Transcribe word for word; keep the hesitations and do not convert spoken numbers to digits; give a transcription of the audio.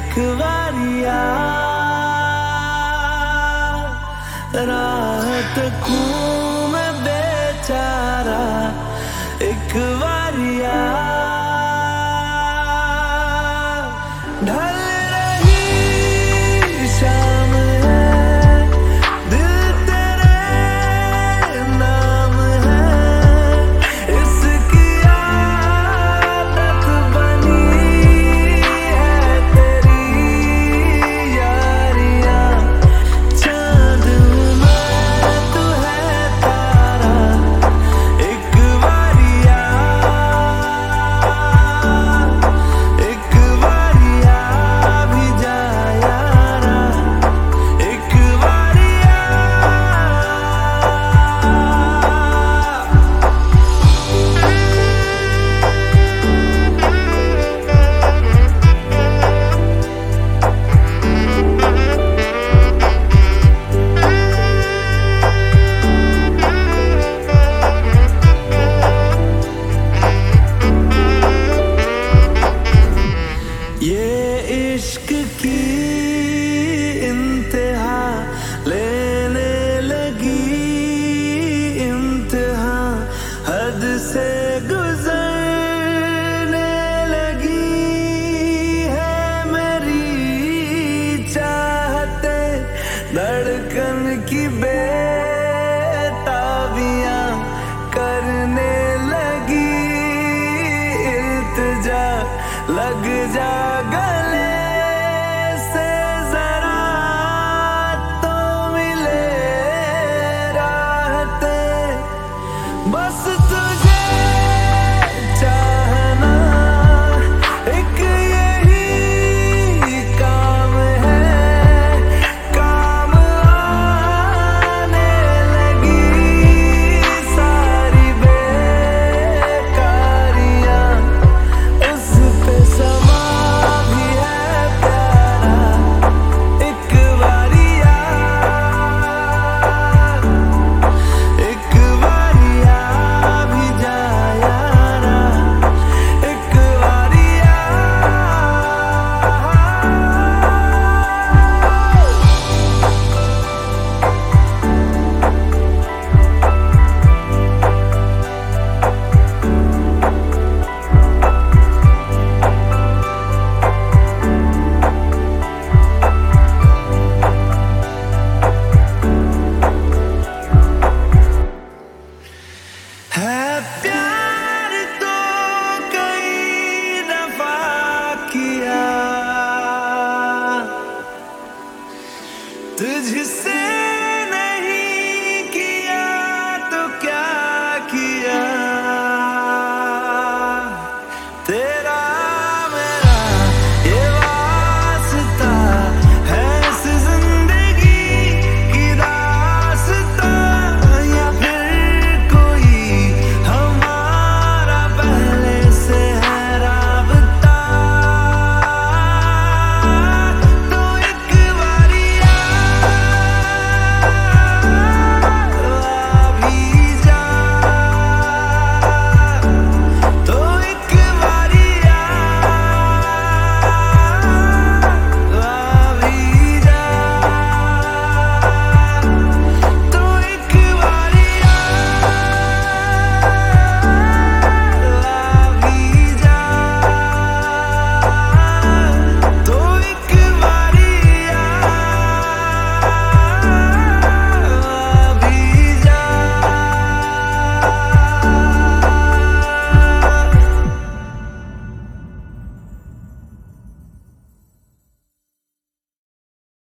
एक बारिया रात खूं मैं बेचारा, एक बारिया ढल रही शाम है, दिल तेरे नाम है, इसकी आदत बनी है तेरी यारियां। चांद हूँ मैं तू है तारा, एक बारिया एक बारिया भी जा यारा, एक बारिया। ये इश्क की इंतहा लेने लगी, इंतहा हद से गुजरने लगी है मेरी चाहते, धड़कन की बे